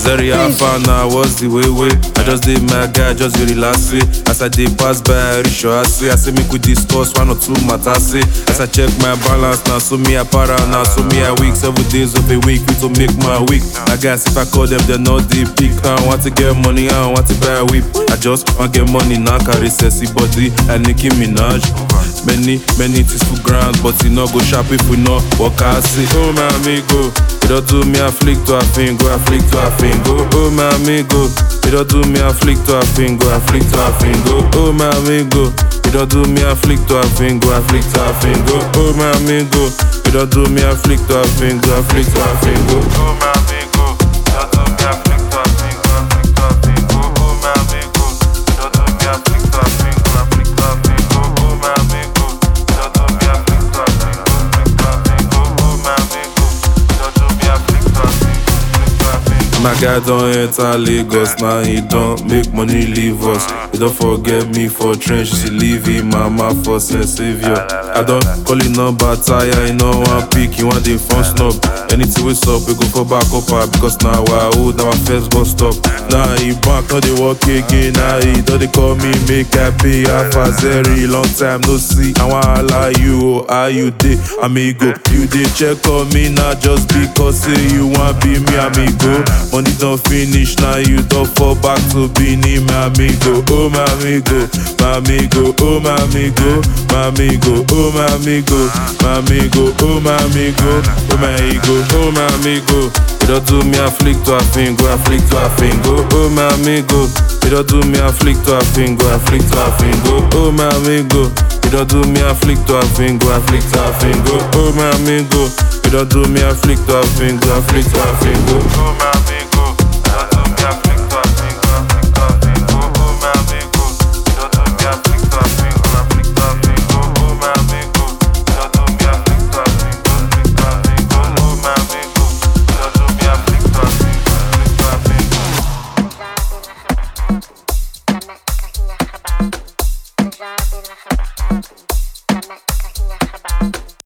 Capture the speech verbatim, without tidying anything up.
Zeri Alpha now, what's the way way? I just did my guy, just very last way. As I did pass by, I reach your ass. I say me could discuss one or two matters. As I check my balance now, so me a para now, so me a week, seven days of a week to make my week. I guess if I call them, they're not the pick. I don't want to get money, I don't want to buy a whip. I just want get money now, carry sexy body and Nicki Minaj. Many, many things for grand, but you know go sharp if we know what I say. Oh my amigo, you don't do me a flick to a finger, a flick to a finger. Oh my amigo, you don't do me a flick to a finger, a flick to a finger. Oh my amigo, you don't do me a flick to a finger, a flick to a finger. Oh my amigo, you don't do me a flick to a finger, a flick to a finger. Oh my amigo, you don't do me a flick to a finger, a flick to a finger. Oh my amigo, you don't do me a flick to a finger, a flick to a finger. Oh my amigo, you don't do me a flick to a finger, a flick to a finger. Oh my amigo, you don't do me a flick to a finger, flick to a finger. My guy don't enter Lagos, now he don't make money leave us. He don't forget me for trench, she leave him, mama for savior. I don't call it number tire, you know one pick, you want the phone snub. Anything we stop, we go for back up, because now I old, now my first bus stop. Now he back, now they walk again, now he don't they call me, make happy, Alpha Zeri, long time no see. I wanna lie you, how you did, amigo. You did check on me, now just because say you want be me, amigo. Money don't finish, now you don't fall back to being my amigo. Oh my amigo, my amigo, oh my amigo, my amigo, oh my amigo, my amigo, oh my amigo, oh my ego, oh my amigo. You don't do me a flick to a finger, a flick to a finger. Oh my amigo, you don't do me a flick to a finger, a flick to a finger. Oh my amigo, you don't do me a flick to a finger, a flick to a finger. Oh my amigo, you don't do me a flick to a finger, a flick to a finger. Oh my amigo.